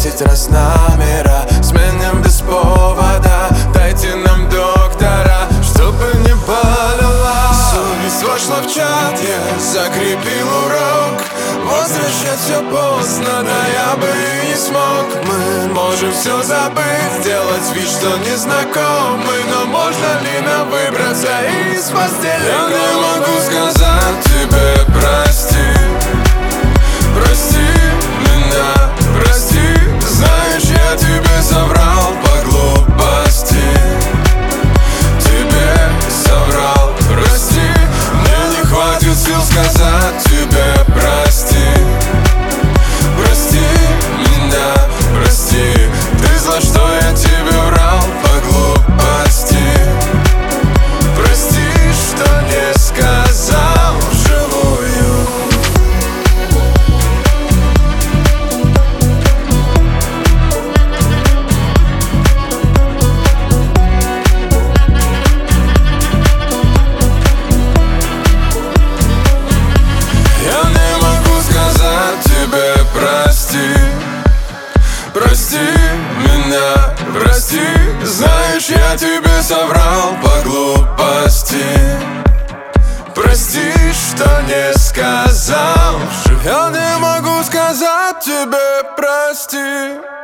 10 раз номера, сменим без повода. Дайте нам доктора, чтобы не болела. Совесть вошла в чат, я закрепил урок. Возвращать все поздно, да я бы и не смог. Мы можем все забыть, сделать вид, что не знакомы. Но можно ли нам выбраться из постели? Я не могу сказать тебе прости. Прости меня, прости. Знаешь, я тебе соврал по глупости. Тебе соврал, прости. Мне не хватит сил сказать тебе прости. Прости меня, прости. Ты зла, что я тебе врал по глупости. Прости, что не сказал вживую. Я не могу сказать тебе прости. Прости меня, прости. Знаешь, я тебе соврал по глупости. Прости, что не сказал. Я не могу сказать тебе прости.